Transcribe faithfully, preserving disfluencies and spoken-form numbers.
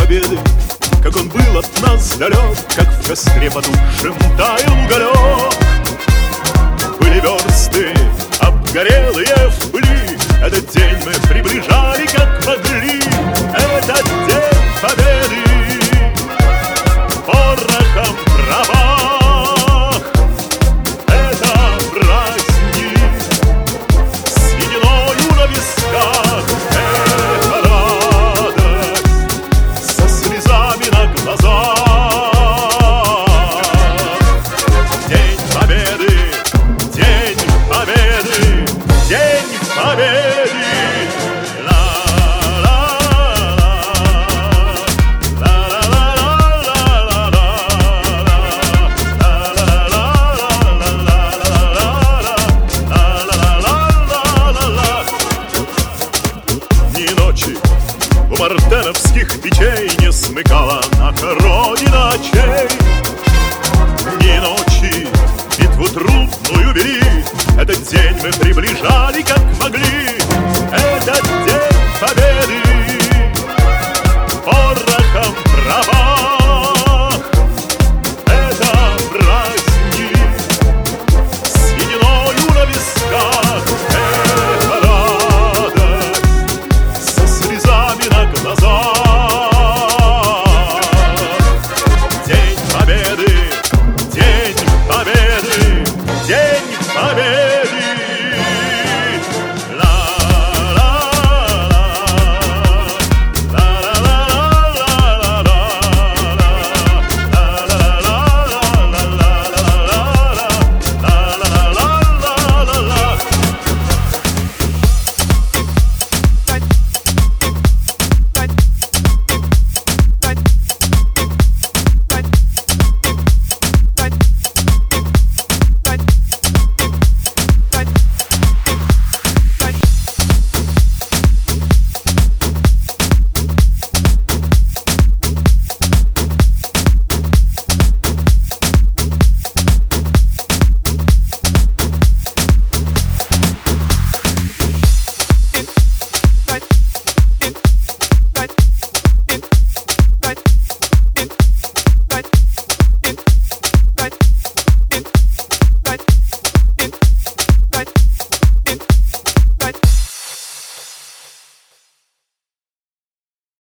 победы, как он был от нас далек, как в костре потухшем таял уголек. Были версты обгорелые в пыли, этот день мы приближали как могли. Этот день победы порохом пропах. Это праздник с единою на висках. Это радость со слезами на глазах. День победы, день победы, день победы. У мартеновских печей не смыкала наша Родина очей. Ни ночи битву трудную вели, этот день мы приближали как могли. Этот день победы